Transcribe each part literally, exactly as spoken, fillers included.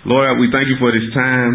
Lord, we thank you for this time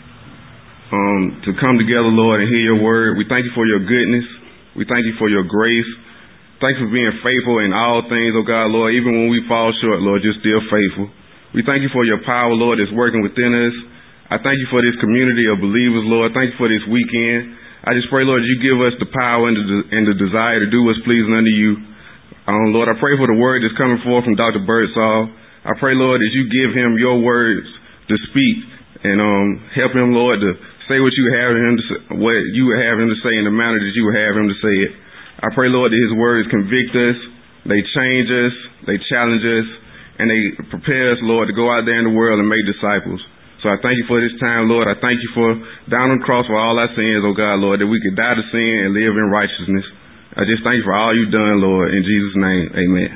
um, to come together, Lord, and hear your word. We thank you for your goodness. We thank you for your grace. Thank you for being faithful in all things, oh God, Lord. Even when we fall short, Lord, you're still faithful. We thank you for your power, Lord, that's working within us. I thank you for this community of believers, Lord. Thank you for this weekend. I just pray, Lord, you give us the power and the, and the desire to do what's pleasing unto you. Um, Lord, I pray for the word that's coming forth from Doctor Birdsall. I pray, Lord, that you give him your words to speak and um, help him, Lord, to say what you have him to say, what you would have him to say in the manner that you would have him to say it. I pray, Lord, that his words convict us, they change us, they challenge us, and they prepare us, Lord, to go out there in the world and make disciples. So I thank you for this time, Lord. I thank you for down on the cross for all our sins, oh God, Lord, that we could die to sin and live in righteousness. I just thank you for all you've done, Lord. In Jesus' name, amen.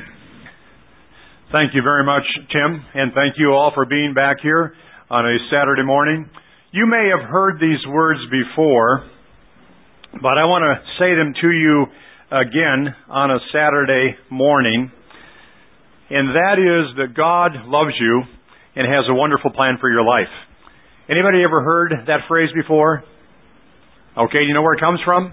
Thank you very much, Tim, and thank you all for being back here on a Saturday morning. You may have heard these words before, but I want to say them to you again on a Saturday morning, and that is that God loves you and has a wonderful plan for your life. Anybody ever heard that phrase before? Okay, you know where it comes from?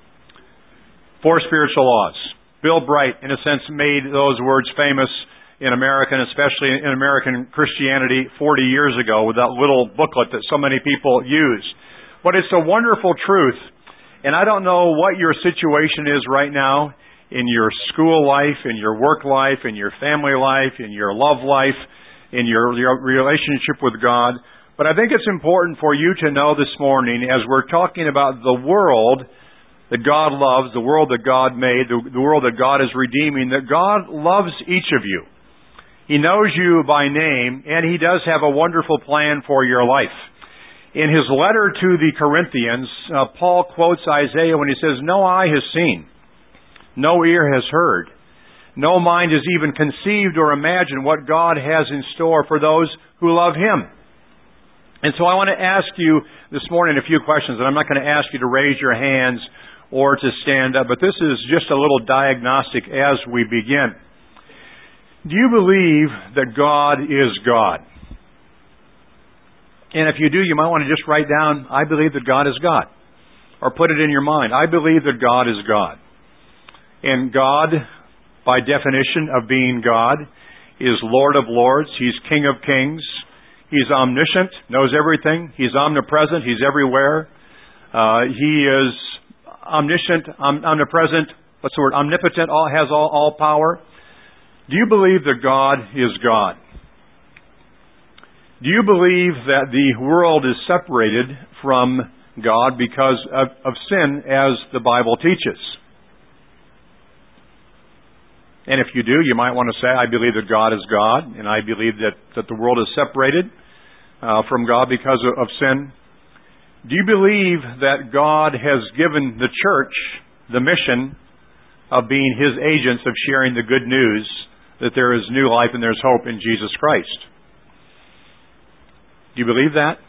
Four spiritual laws. Bill Bright, in a sense, made those words famous in America, and especially in American Christianity forty years ago with that little booklet that so many people use. But it's a wonderful truth, and I don't know what your situation is right now in your school life, in your work life, in your family life, in your love life, in your, your relationship with God. But I think it's important for you to know this morning, as we're talking about the world that God loves, the world that God made, the, the world that God is redeeming, that God loves each of you. He knows you by name, and He does have a wonderful plan for your life. In his letter to the Corinthians, uh, Paul quotes Isaiah when he says, "No eye has seen, no ear has heard, no mind has even conceived or imagined what God has in store for those who love Him." And so I want to ask you this morning a few questions, and I'm not going to ask you to raise your hands or to stand up, but this is just a little diagnostic as we begin. Do you believe that God is God? And if you do, you might want to just write down, "I believe that God is God." Or put it in your mind, "I believe that God is God." And God, by definition of being God, is Lord of Lords. He's King of Kings. He's omniscient, knows everything. He's omnipresent. He's everywhere. Uh, he is omniscient, om- omnipresent, what's the word? Omnipotent, all, has all, all power. Do you believe that God is God? Do you believe that the world is separated from God because of, of sin, as the Bible teaches? And if you do, you might want to say, "I believe that God is God, and I believe that, that the world is separated uh, from God because of, of sin." Do you believe that God has given the church the mission of being His agents of sharing the good news that there is new life and there's hope in Jesus Christ? Do you believe that?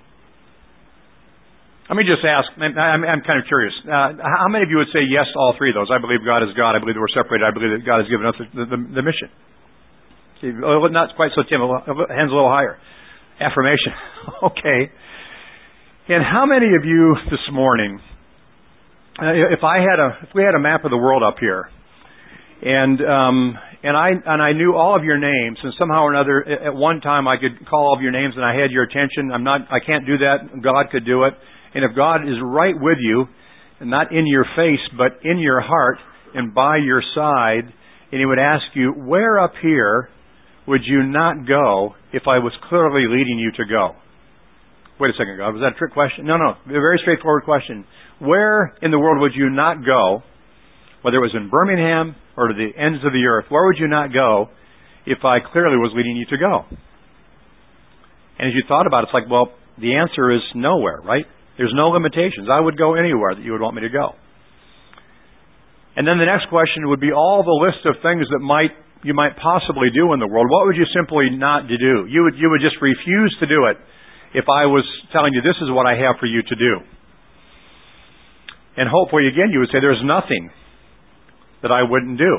Let me just ask, I'm, I'm kind of curious, uh, how many of you would say yes to all three of those? I believe God is God, I believe that we're separated, I believe that God has given us the, the, the mission. See, not quite so timid, hands a little higher. Affirmation. Okay. And how many of you this morning, uh, if I had a, if we had a map of the world up here, and um, and I and I knew all of your names, and somehow or another, at one time I could call all of your names, and I had your attention. I'm not, I can't do that. God could do it. And if God is right with you, and not in your face, but in your heart and by your side, and He would ask you, "Where up here would you not go if I was clearly leading you to go?" Wait a second, God. Was that a trick question? No, no. A very straightforward question. Where in the world would you not go, whether it was in Birmingham or to the ends of the earth, where would you not go if I clearly was leading you to go? And as you thought about it, it's like, well, the answer is nowhere, right? There's no limitations. I would go anywhere that you would want me to go. And then the next question would be all the list of things that might you might possibly do in the world. What would you simply not to do? You would you would just refuse to do it if I was telling you this is what I have for you to do. And hopefully, again, you would say there's nothing that I wouldn't do.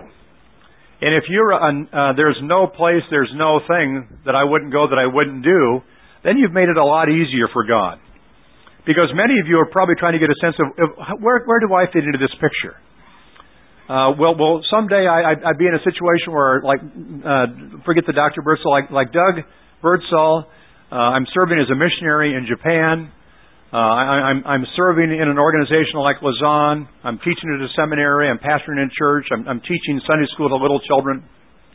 And if you're, uh, there's no place, there's no thing that I wouldn't go, that I wouldn't do, then you've made it a lot easier for God. Because many of you are probably trying to get a sense of, of where, where do I fit into this picture? Uh, well, well, someday I, I'd, I'd be in a situation where, like, uh, forget the Doctor Birdsall, like, like Doug Birdsall, uh, I'm serving as a missionary in Japan. Uh, I, I'm, I'm serving in an organization like Lausanne. I'm teaching at a seminary. I'm pastoring in church. I'm, I'm teaching Sunday school to little children.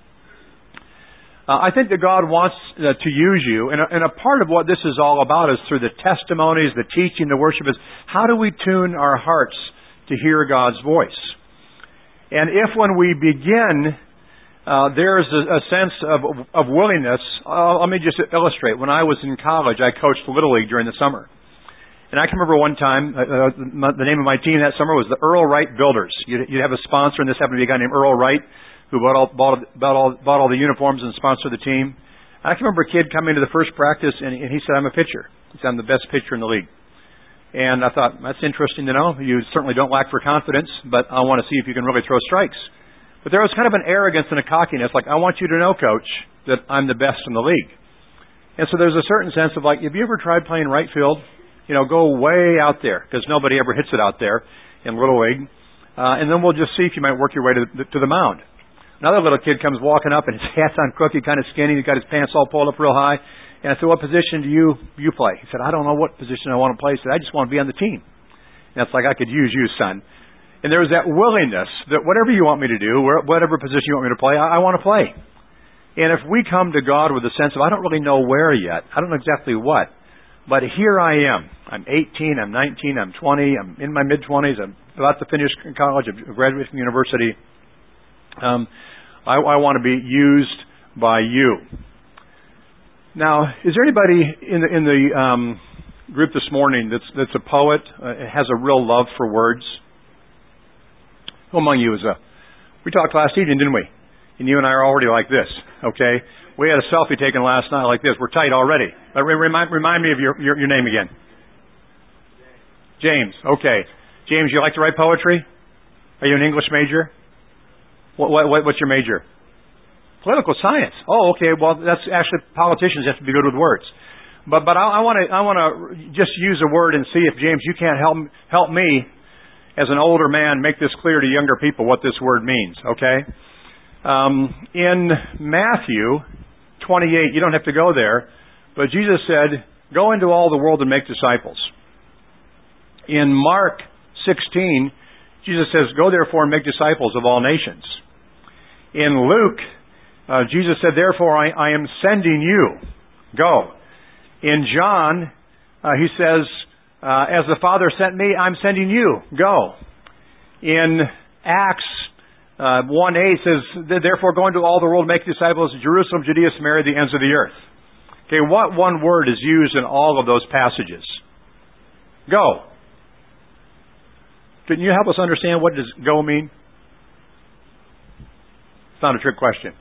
Uh, I think that God wants uh, to use you, and a, and a part of what this is all about is through the testimonies, the teaching, the worship is how do we tune our hearts to hear God's voice? And if when we begin, uh, there's a, a sense of, of willingness, uh, let me just illustrate. When I was in college, I coached Little League during the summer. And I can remember one time, uh, the name of my team that summer was the Earl Wright Builders. You'd, you'd have a sponsor, and this happened to be a guy named Earl Wright, who bought all, bought, bought all, bought all the uniforms and sponsored the team. I can remember a kid coming to the first practice, and, and he said, I'm a pitcher. He said, I'm the best pitcher in the league. And I thought, that's interesting to know. You certainly don't lack for confidence, but I want to see if you can really throw strikes. But there was kind of an arrogance and a cockiness, like, I want you to know, Coach, that I'm the best in the league. And so there's a certain sense of, like, have you ever tried playing right field? You know, go way out there, because nobody ever hits it out there in Little League. Uh, and then we'll just see if you might work your way to the, to the mound. Another little kid comes walking up, and his hat's on crooked, kind of skinny. He's got his pants all pulled up real high. And I said, what position do you you play? He said, I don't know what position I want to play. He said, I just want to be on the team. And it's like, I could use you, son. And there was that willingness that whatever you want me to do, whatever position you want me to play, I, I want to play. And if we come to God with a sense of, I don't really know where yet, I don't know exactly what, but here I am. I'm eighteen, I'm nineteen, I'm twenty, I'm in my mid-twenties, I'm about to finish college, I've graduated from university. Um, I, I want to be used by you. Now, is there anybody in the, in the um, group this morning that's, that's a poet, uh, has a real love for words? Who among you is a... We talked last evening, didn't we? And you and I are already like this, okay? We had a selfie taken last night like this. We're tight already. But remind, remind me of your, your, your name again. James. Okay. James, you like to write poetry? Are you an English major? What, what, what's your major? Political science. Oh, okay. Well, that's actually politicians have to be good with words. But but I want to I want to just use a word and see if James, you can't help help me as an older man make this clear to younger people what this word means. Okay. Um, in Matthew twenty-eight, you don't have to go there, but Jesus said, "Go into all the world and make disciples." In Mark sixteen, Jesus says, "Go therefore and make disciples of all nations." In Luke, uh, Jesus said, "Therefore I, I am sending you. Go." In John, uh, he says, uh, "As the Father sent me, I'm sending you. Go." In Acts uh, one eight says, "Therefore go into all the world, make disciples of Jerusalem, Judea, Samaria, the ends of the earth." Okay, what one word is used in all of those passages? Go. Can you help us understand what does go mean? It's not a trick question.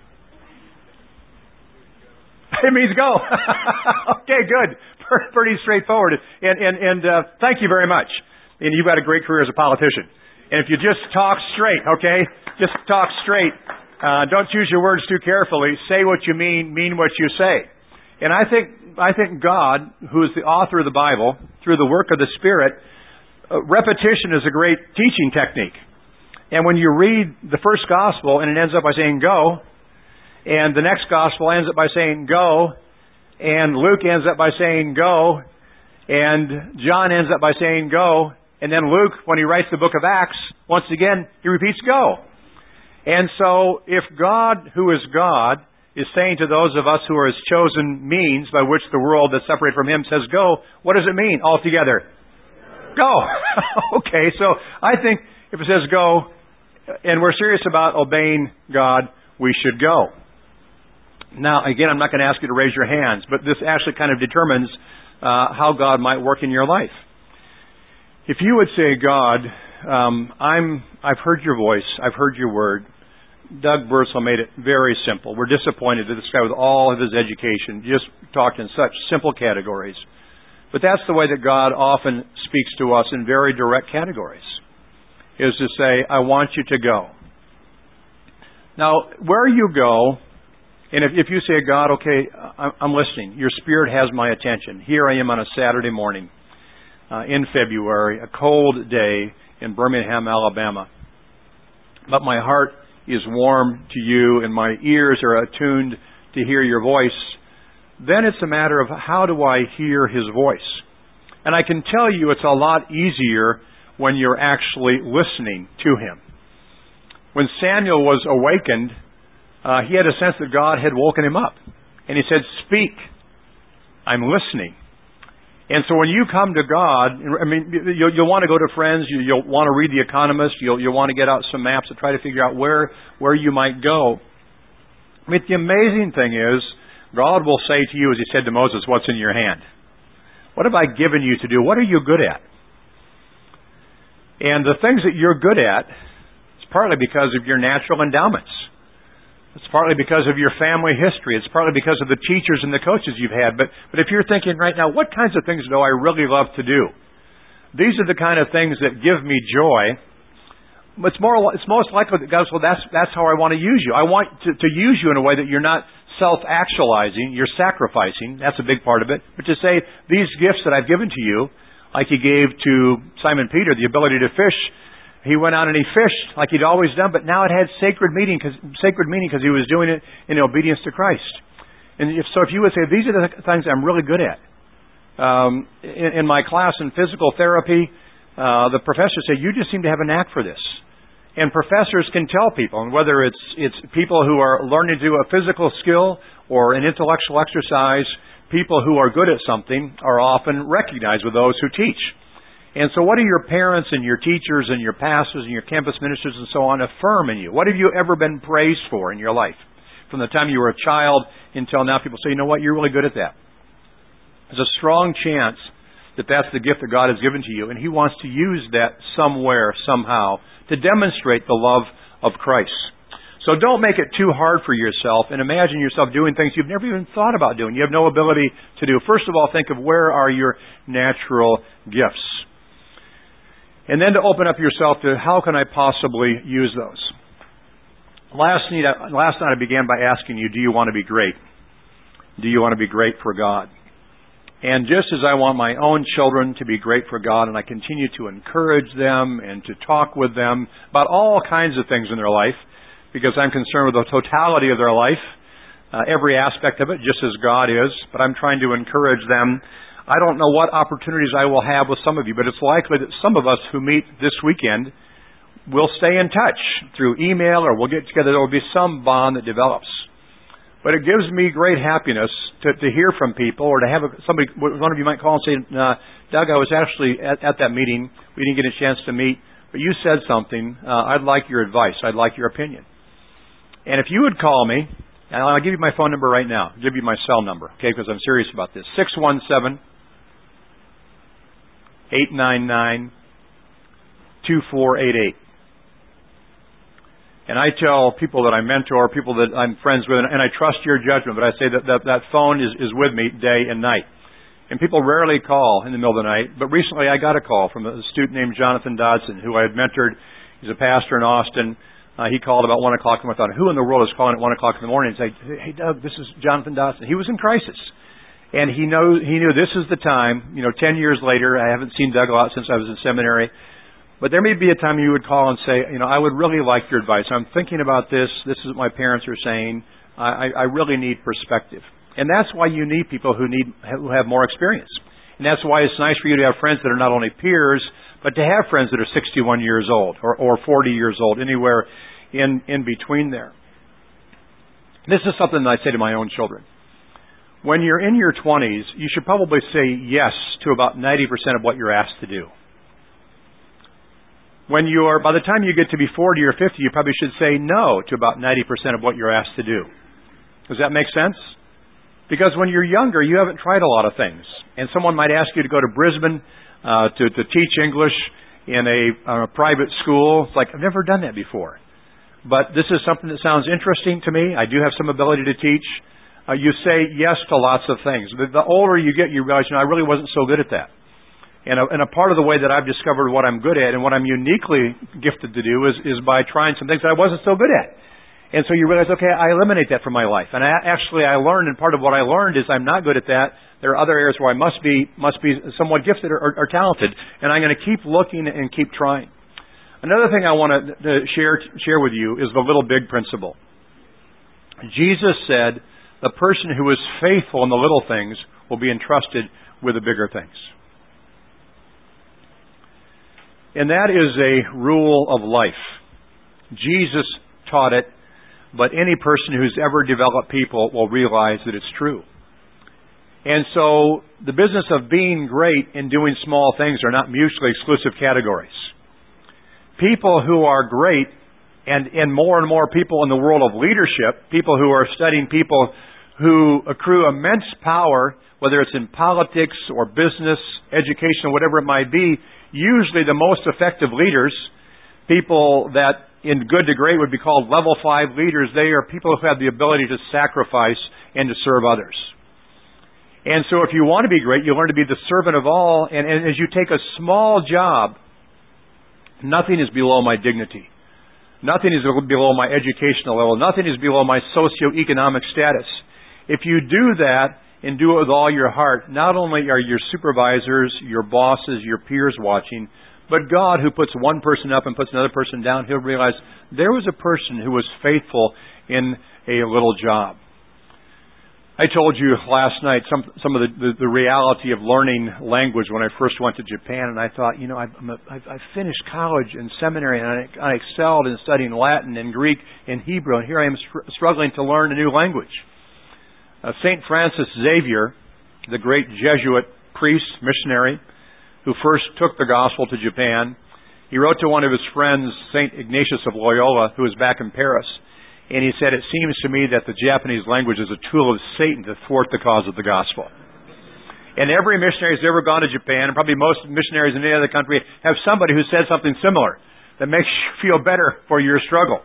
It means go. Okay, good. Pretty straightforward. And and and uh, thank you very much. And you've got a great career as a politician. And if you just talk straight, okay, just talk straight. Uh, don't choose your words too carefully. Say what you mean. Mean what you say. And I think I think God, who is the author of the Bible, through the work of the Spirit, uh, repetition is a great teaching technique. And when you read the first gospel and it ends up by saying go, and the next gospel ends up by saying go, and Luke ends up by saying go, and John ends up by saying go, and then Luke, when he writes the book of Acts, once again, he repeats go. And so, if God, who is God, is saying to those of us who are His chosen means by which the world that's separated from Him says go, what does it mean altogether? Go. Okay, so I think if it says go, and we're serious about obeying God, we should go. Now, again, I'm not going to ask you to raise your hands, but this actually kind of determines uh, how God might work in your life. If you would say, God, um, I'm, I've heard your voice, I've heard your word. Doug Birdsall made it very simple. We're disappointed that this guy with all of his education just talked in such simple categories. But that's the way that God often speaks to us in very direct categories, is to say, I want you to go. Now, where you go And if, if you say, God, okay, I'm listening. Your Spirit has my attention. Here I am on a Saturday morning uh, in February, a cold day in Birmingham, Alabama. But my heart is warm to you and my ears are attuned to hear your voice. Then it's a matter of how do I hear His voice? And I can tell you it's a lot easier when you're actually listening to Him. When Samuel was awakened, uh, he had a sense that God had woken him up. And he said, speak. I'm listening. And so when you come to God, I mean, you'll, you'll want to go to friends, you, you'll want to read The Economist, you'll, you'll want to get out some maps to try to figure out where, where you might go. I mean, the amazing thing is, God will say to you, as He said to Moses, what's in your hand? What have I given you to do? What are you good at? And the things that you're good at, it's partly because of your natural endowments. It's partly because of your family history. It's partly because of the teachers and the coaches you've had. But, but if you're thinking right now, what kinds of things do I really love to do? These are the kind of things that give me joy. It's more, it's most likely that God says, well, that's, that's how I want to use you. I want to, to use you in a way that you're not self-actualizing, you're sacrificing. That's a big part of it. But to say, these gifts that I've given to you, like He gave to Simon Peter, the ability to fish, he went out and he fished like he'd always done, but now it had sacred meaning because sacred meaning because he was doing it in obedience to Christ. And if, so if you would say, these are the things I'm really good at. Um, in, in my class in physical therapy, uh, the professor said, you just seem to have a knack for this. And professors can tell people, and whether it's it's people who are learning to do a physical skill or an intellectual exercise, people who are good at something are often recognized with those who teach. And so what do your parents and your teachers and your pastors and your campus ministers and so on affirm in you? What have you ever been praised for in your life? From the time you were a child until now, people say, you know what, you're really good at that. There's a strong chance that that's the gift that God has given to you, and He wants to use that somewhere, somehow, to demonstrate the love of Christ. So don't make it too hard for yourself and imagine yourself doing things you've never even thought about doing. You have no ability to do. First of all, think of where are your natural gifts. And then to open up yourself to how can I possibly use those. Last night, last night I began by asking you, do you want to be great? Do you want to be great for God? And just as I want my own children to be great for God, and I continue to encourage them and to talk with them about all kinds of things in their life, because I'm concerned with the totality of their life, uh, every aspect of it, just as God is, but I'm trying to encourage them. I don't know what opportunities I will have with some of you, but it's likely that some of us who meet this weekend will stay in touch through email or we'll get together. There will be some bond that develops. But it gives me great happiness to, to hear from people or to have a, somebody, one of you might call and say, uh, Doug, I was actually at, at that meeting. We didn't get a chance to meet, but you said something. Uh, I'd like your advice. I'd like your opinion. And if you would call me, and I'll give you my phone number right now. I'll give you my cell number, okay, because I'm serious about this. six one seven, eight nine nine, two four eight eight. And I tell people that I mentor, people that I'm friends with, and I trust your judgment, but I say that that, that phone is, is with me day and night. And people rarely call in the middle of the night, but recently I got a call from a student named Jonathan Dodson, who I had mentored. He's a pastor in Austin. Uh, he called about one o'clock, and I thought, who in the world is calling at one o'clock in the morning and say, hey, Doug, this is Jonathan Dodson. He was in crisis. And he knows, he knew this is the time, you know, ten years later, I haven't seen Doug a lot since I was in seminary, but there may be a time you would call and say, you know, I would really like your advice. I'm thinking about this. This is what my parents are saying. I, I really need perspective. And that's why you need people who need, who have more experience. And that's why it's nice for you to have friends that are not only peers, but to have friends that are sixty-one years old or, or forty years old, anywhere in, in between there. This is something that I say to my own children. When you're in your twenties, you should probably say yes to about ninety percent of what you're asked to do. When you're, by the time you get to be forty or fifty, you probably should say no to about ninety percent of what you're asked to do. Does that make sense? Because when you're younger, you haven't tried a lot of things. And someone might ask you to go to Brisbane uh, to, to teach English in a, uh, a private school. It's like, I've never done that before. But this is something that sounds interesting to me. I do have some ability to teach. Uh, you say yes to lots of things. The, the older you get, you realize, you know, I really wasn't so good at that. And a, and a part of the way that I've discovered what I'm good at and what I'm uniquely gifted to do is, is by trying some things that I wasn't so good at. And so you realize, okay, I eliminate that from my life. And I, actually I learned, and part of what I learned is I'm not good at that. There are other areas where I must be must be somewhat gifted or, or, or talented. And I'm going to keep looking and keep trying. Another thing I want to, to share share with you is the little big principle. Jesus said, the person who is faithful in the little things will be entrusted with the bigger things. And that is a rule of life. Jesus taught it, but any person who's ever developed people will realize that it's true. And so the business of being great and doing small things are not mutually exclusive categories. People who are great, and, and more and more people in the world of leadership, people who are studying people who accrue immense power, whether it's in politics or business, education, or whatever it might be, usually the most effective leaders, people that in good to great would be called level five leaders, they are people who have the ability to sacrifice and to serve others. And so if you want to be great, you learn to be the servant of all, and, and as you take a small job, nothing is below my dignity. Nothing is below my educational level. Nothing is below my socioeconomic status. If you do that and do it with all your heart, not only are your supervisors, your bosses, your peers watching, but God, who puts one person up and puts another person down, He'll realize there was a person who was faithful in a little job. I told you last night some some of the, the, the reality of learning language when I first went to Japan, and I thought, you know, I've, I'm a, I've, I've finished college and seminary, and I, I excelled in studying Latin and Greek and Hebrew, and here I am str- struggling to learn a new language. Uh, Saint Francis Xavier, the great Jesuit priest, missionary, who first took the gospel to Japan, he wrote to one of his friends, Saint Ignatius of Loyola, who was back in Paris, and he said, it seems to me that the Japanese language is a tool of Satan to thwart the cause of the gospel. And every missionary who's ever gone to Japan, and probably most missionaries in any other country, have somebody who said something similar that makes you feel better for your struggle.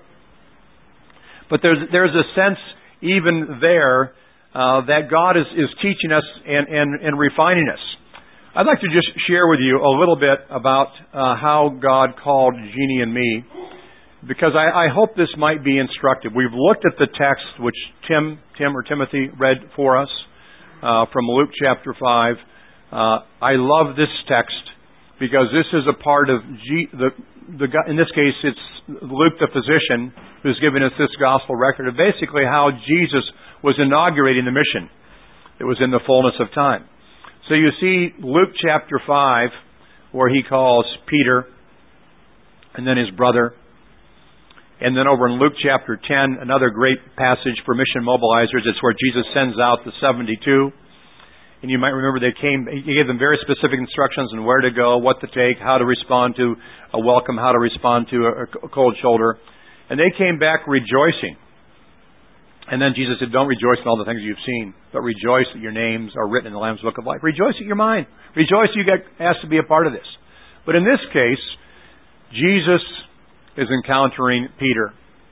But there's there's a sense even there uh, that God is, is teaching us and, and, and refining us. I'd like to just share with you a little bit about uh, how God called Jeannie and me, because I, I hope this might be instructive. We've looked at the text which Tim, Tim or Timothy read for us uh, from Luke chapter five. Uh, I love this text because this is a part of G, the the in this case it's Luke the physician who's giving us this gospel record of basically how Jesus was inaugurating the mission. It was in the fullness of time. So you see Luke chapter five, where he calls Peter and then his brother. And then over in Luke chapter ten, another great passage for mission mobilizers. It's where Jesus sends out the seventy-two. And you might remember they came, he gave them very specific instructions on where to go, what to take, how to respond to a welcome, how to respond to a cold shoulder. And they came back rejoicing. And then Jesus said, don't rejoice in all the things you've seen, but rejoice that your names are written in the Lamb's Book of Life. Rejoice at your mind. Rejoice you get asked to be a part of this. But in this case, Jesus is encountering Peter.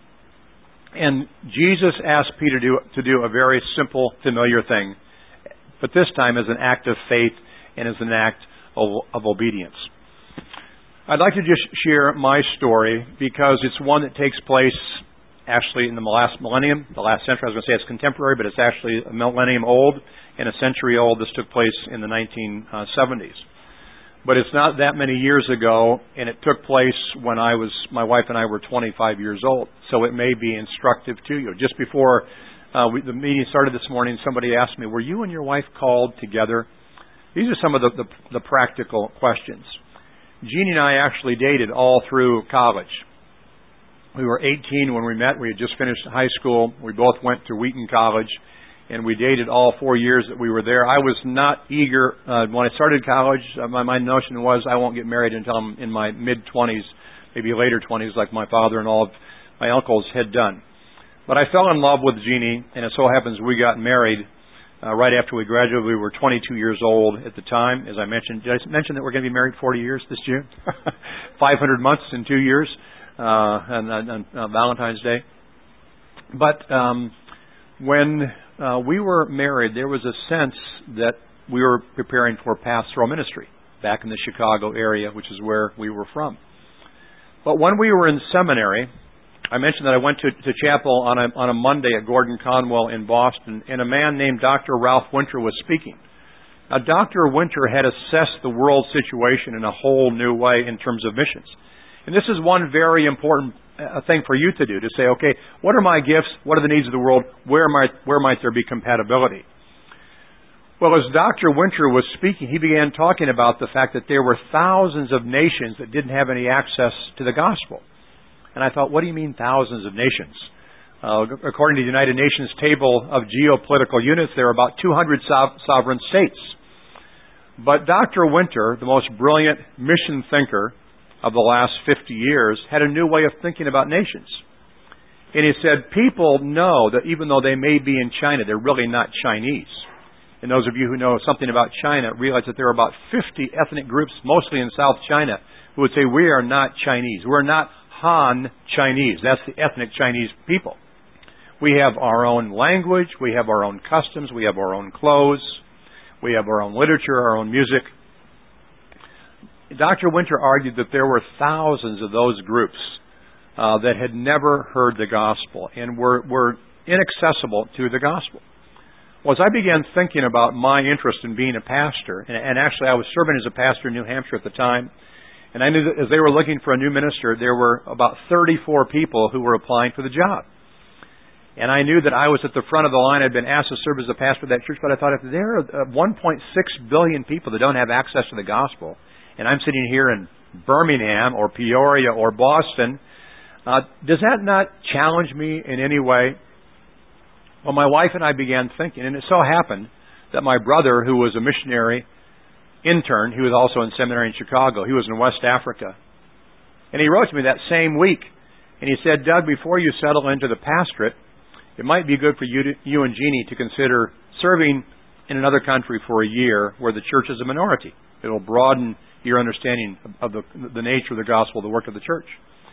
And Jesus asked Peter to do, to do a very simple, familiar thing, but this time as an act of faith and as an act of, of obedience. I'd like to just share my story because it's one that takes place actually in the last millennium, the last century. I was going to say it's contemporary, but it's actually a millennium old and a century old. This took place in the nineteen seventies. But it's not that many years ago, and it took place when I was, my wife and I were twenty-five years old. So it may be instructive to you. Just before uh, we, the meeting started this morning, somebody asked me, were you and your wife called together? These are some of the, the, the practical questions. Jeannie and I actually dated all through college. We were eighteen when we met. We had just finished high school. We both went to Wheaton College. And we dated all four years that we were there. I was not eager. Uh, when I started college, uh, my, my notion was I won't get married until I'm in my mid-twenties, maybe later twenties, like my father and all of my uncles had done. But I fell in love with Jeannie, and it so happens we got married uh, right after we graduated. We were twenty-two years old at the time, as I mentioned. Did I mention that we're going to be married forty years this June? five hundred months in two years uh, on, on, on Valentine's Day. But um, when... Uh, we were married, there was a sense that we were preparing for pastoral ministry back in the Chicago area, which is where we were from. But when we were in seminary, I mentioned that I went to, to chapel on a, on a Monday at Gordon Conwell in Boston, and a man named Doctor Ralph Winter was speaking. Now, Doctor Winter had assessed the world situation in a whole new way in terms of missions. And this is one very important uh, thing for you to do, to say, okay, what are my gifts? What are the needs of the world? Where might, where might there be compatibility? Well, as Doctor Winter was speaking, he began talking about the fact that there were thousands of nations that didn't have any access to the gospel. And I thought, what do you mean thousands of nations? Uh, according to the United Nations table of geopolitical units, there are about two hundred so- sovereign states. But Doctor Winter, the most brilliant mission thinker of the last fifty years, had a new way of thinking about nations. And he said, people know that even though they may be in China, they're really not Chinese. And those of you who know something about China realize that there are about fifty ethnic groups, mostly in South China, who would say, we are not Chinese. We're not Han Chinese. That's the ethnic Chinese people. We have our own language. We have our own customs. We have our own clothes. We have our own literature, our own music. Doctor Winter argued that there were thousands of those groups uh, that had never heard the gospel and were, were inaccessible to the gospel. Well, as I began thinking about my interest in being a pastor, and, and actually I was serving as a pastor in New Hampshire at the time, and I knew that as they were looking for a new minister, there were about thirty-four people who were applying for the job. And I knew that I was at the front of the line. I'd been asked to serve as a pastor of that church, but I thought, if there are one point six billion people that don't have access to the gospel, and I'm sitting here in Birmingham or Peoria or Boston, uh, does that not challenge me in any way? Well, my wife and I began thinking, and it so happened that my brother, who was a missionary intern, he was also in seminary in Chicago, he was in West Africa, and he wrote to me that same week, and he said, Doug, before you settle into the pastorate, it might be good for you, to, you and Jeannie to consider serving in another country for a year where the church is a minority. It will broaden your understanding of the, the nature of the gospel, the work of the church.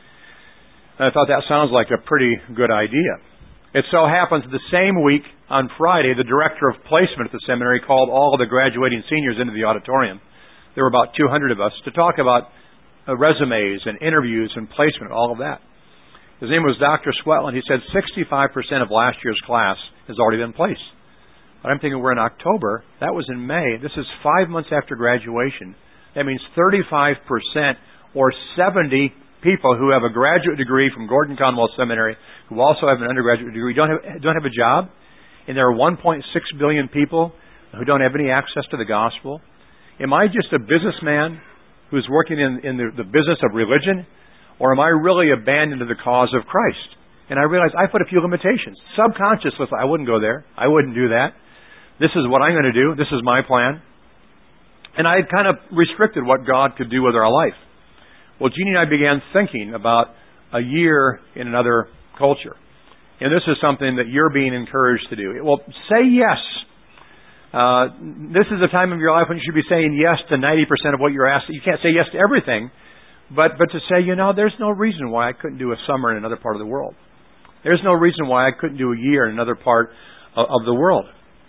And I thought that sounds like a pretty good idea. It so happens the same week, on Friday, the director of placement at the seminary called all of the graduating seniors into the auditorium. There were about two hundred of us to talk about uh, resumes and interviews and placement, all of that. His name was Doctor Swetland. He said sixty-five percent of last year's class has already been placed. But I'm thinking we're in October. That was in May. This is five months after graduation. That means thirty-five percent or seventy people who have a graduate degree from Gordon Conwell Seminary, who also have an undergraduate degree, don't have, don't have a job. And there are one point six billion people who don't have any access to the gospel. Am I just a businessman who's working in, in the, the business of religion? Or am I really abandoned to the cause of Christ? And I realized I put a few limitations. Subconsciously, I wouldn't go there. I wouldn't do that. This is what I'm going to do. This is my plan. And I had kind of restricted what God could do with our life. Well, Jeannie and I began thinking about a year in another culture. And this is something that you're being encouraged to do. Well, say yes. Uh, this is a time of your life when you should be saying yes to ninety percent of what you're asked. You can't say yes to everything. But but to say, you know, there's no reason why I couldn't do a summer in another part of the world. There's no reason why I couldn't do a year in another part of, of the world.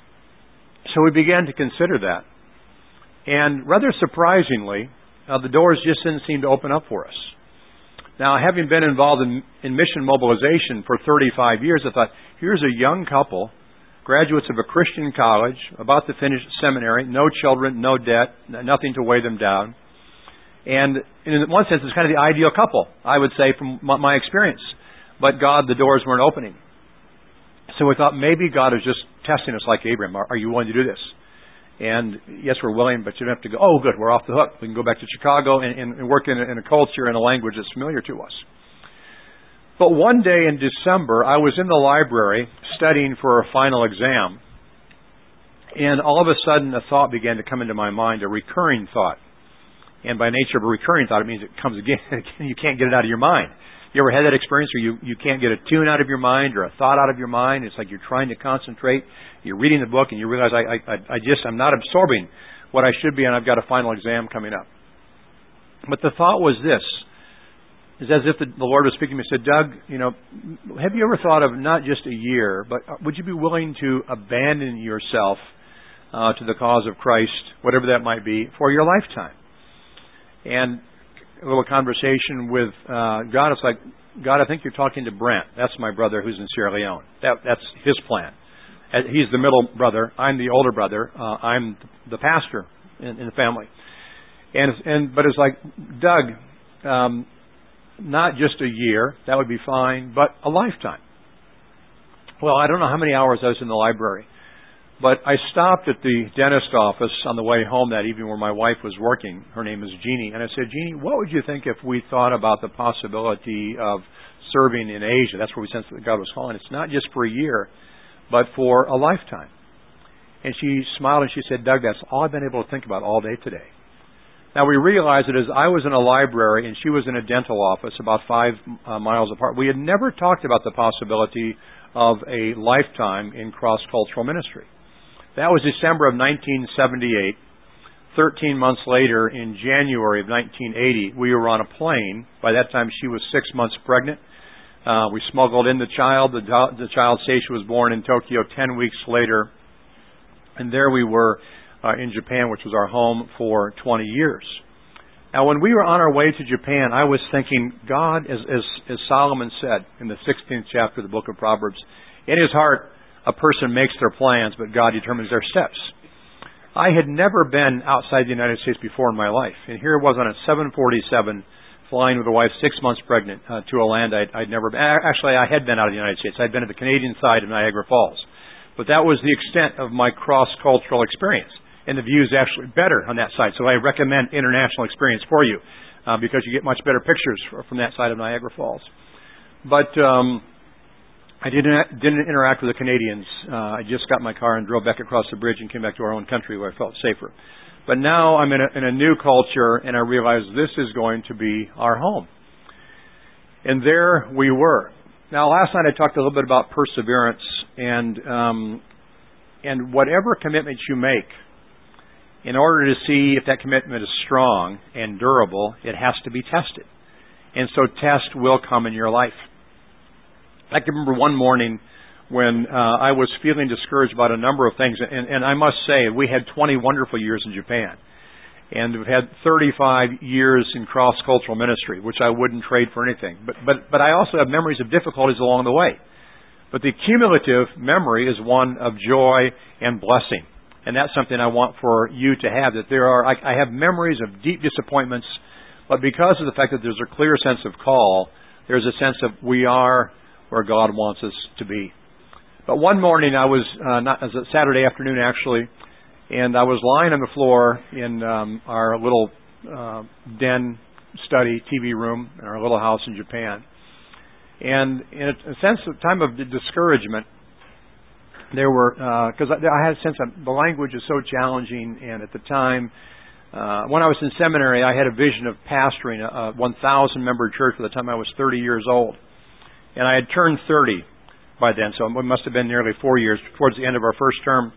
So we began to consider that. And rather surprisingly, uh, the doors just didn't seem to open up for us. Now, having been involved in, in mission mobilization for thirty-five years, I thought, here's a young couple, graduates of a Christian college, about to finish seminary, no children, no debt, nothing to weigh them down. And in one sense, it's kind of the ideal couple, I would say, from my experience. But God, the doors weren't opening. So we thought maybe God is just testing us like Abraham. Are, are you willing to do this? And yes, we're willing, but you don't have to go, oh, good, we're off the hook. We can go back to Chicago and, and, and work in a, in a culture and a language that's familiar to us. But one day in December, I was in the library studying for a final exam. And all of a sudden, a thought began to come into my mind, a recurring thought. And by nature of a recurring thought, it means it comes again. You can't get it out of your mind. You ever had that experience where you, you can't get a tune out of your mind or a thought out of your mind? It's like you're trying to concentrate. You're reading the book and you realize, I, I, I just, I'm not absorbing what I should be, and I've got a final exam coming up. But the thought was this. It's as if the, the Lord was speaking to me and said, Doug, you know, have you ever thought of not just a year, but would you be willing to abandon yourself uh, to the cause of Christ, whatever that might be, for your lifetime? And a little conversation with uh, God. It's like, God, I think you're talking to Brent. That's my brother who's in Sierra Leone. That, that's his plan. He's the middle brother. I'm the older brother. Uh, I'm the pastor in, in the family. And and but it's like, Doug, um, not just a year, that would be fine, but a lifetime. Well, I don't know how many hours I was in the library, but I stopped at the dentist office on the way home that evening where my wife was working. Her name is Jeannie. And I said, Jeannie, what would you think if we thought about the possibility of serving in Asia? That's where we sensed that God was calling. It's not just for a year, but for a lifetime. And she smiled and she said, Doug, that's all I've been able to think about all day today. Now, we realized that as I was in a library and she was in a dental office about five uh, miles apart, we had never talked about the possibility of a lifetime in cross-cultural ministry. That was December of nineteen seventy-eight. Thirteen months later, in January of nineteen eighty, we were on a plane. By that time, she was six months pregnant. Uh, we smuggled in the child. The, the child, Seisha, was born in Tokyo ten weeks later. And there we were uh, in Japan, which was our home for twenty years. Now, when we were on our way to Japan, I was thinking, God, as, as, as Solomon said in the sixteenth chapter of the book of Proverbs, in his heart, a person makes their plans, but God determines their steps. I had never been outside the United States before in my life. And here it was on a seven forty-seven, flying with a wife six months pregnant uh, to a land I'd, I'd never been. Actually, I had been out of the United States. I'd been at the Canadian side of Niagara Falls. But that was the extent of my cross-cultural experience. And the view is actually better on that side. So I recommend international experience for you uh, because you get much better pictures from that side of Niagara Falls. But um, I didn't didn't interact with the Canadians. Uh, I just got in my car and drove back across the bridge and came back to our own country where I felt safer. But now I'm in a, in a new culture, and I realize this is going to be our home. And there we were. Now, last night I talked a little bit about perseverance, and um, and whatever commitment you make, in order to see if that commitment is strong and durable, it has to be tested. And so test will come in your life. I can remember one morning when uh, I was feeling discouraged about a number of things. And, and I must say, we had twenty wonderful years in Japan. And we've had thirty-five years in cross-cultural ministry, which I wouldn't trade for anything. But, but, but I also have memories of difficulties along the way. But the cumulative memory is one of joy and blessing. And that's something I want for you to have, that there are, I, I have memories of deep disappointments, but because of the fact that there's a clear sense of call, there's a sense of we are where God wants us to be. But one morning I was, uh, not, it was a Saturday afternoon actually, and I was lying on the floor in um, our little uh, den study T V room in our little house in Japan. And in a, a sense of time of discouragement, there were, because uh, I, I had a sense of the language is so challenging, and at the time, uh, when I was in seminary, I had a vision of pastoring a, a one thousand member church by the time I was thirty years old. And I had turned thirty by then, so it must have been nearly four years, towards the end of our first term.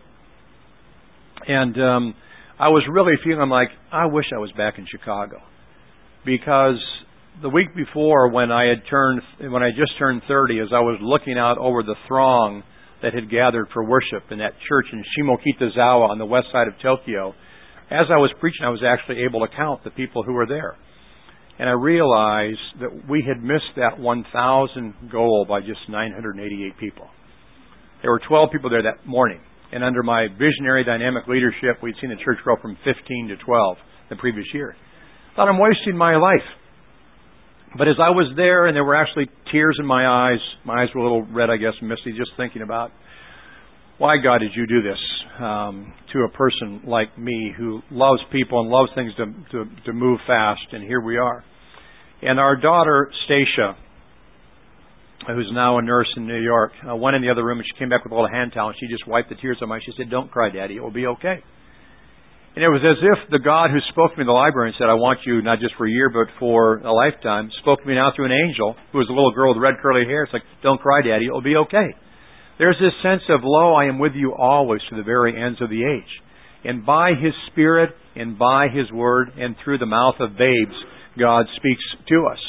And um, I was really feeling like, I wish I was back in Chicago. Because the week before, when I had turned, when I just turned thirty, as I was looking out over the throng that had gathered for worship in that church in Shimokitazawa on the west side of Tokyo, as I was preaching, I was actually able to count the people who were there. And I realized that we had missed that one thousand goal by just nine hundred eighty-eight people. There were twelve people there that morning. And under my visionary dynamic leadership, we'd seen the church grow from fifteen to twelve the previous year. I thought, I'm wasting my life. But as I was there, and there were actually tears in my eyes, my eyes were a little red, I guess, and misty, just thinking about, why, God, did you do this um, to a person like me who loves people and loves things to, to, to move fast, and here we are. And our daughter, Stacia, who's now a nurse in New York, uh, went in the other room, and she came back with a little hand towel, and she just wiped the tears on my eyes. She said, don't cry, Daddy, it will be okay. And it was as if the God who spoke to me in the library and said, I want you not just for a year, but for a lifetime, spoke to me now through an angel who was a little girl with red curly hair. It's like, don't cry, Daddy, it will be okay. There's this sense of, lo, I am with you always to the very ends of the age. And by His Spirit and by His Word and through the mouth of babes, God speaks to us.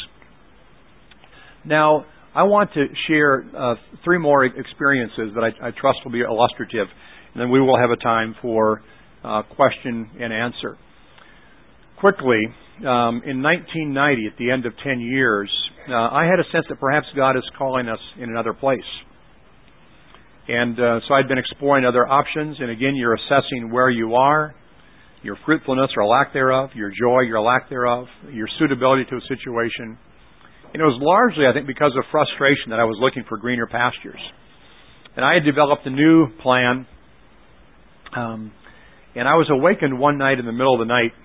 Now, I want to share uh, three more experiences that I, I trust will be illustrative, and then we will have a time for Uh, question and answer. quickly, um, in nineteen ninety, at the end of ten years, uh, I had a sense that perhaps God is calling us in another place. And uh, so I'd been exploring other options, and again, you're assessing where you are, your fruitfulness or lack thereof, your joy, your lack thereof, your suitability to a situation. And it was largely, I think, because of frustration that I was looking for greener pastures. And I had developed a new plan, um, and I was awakened one night in the middle of the night,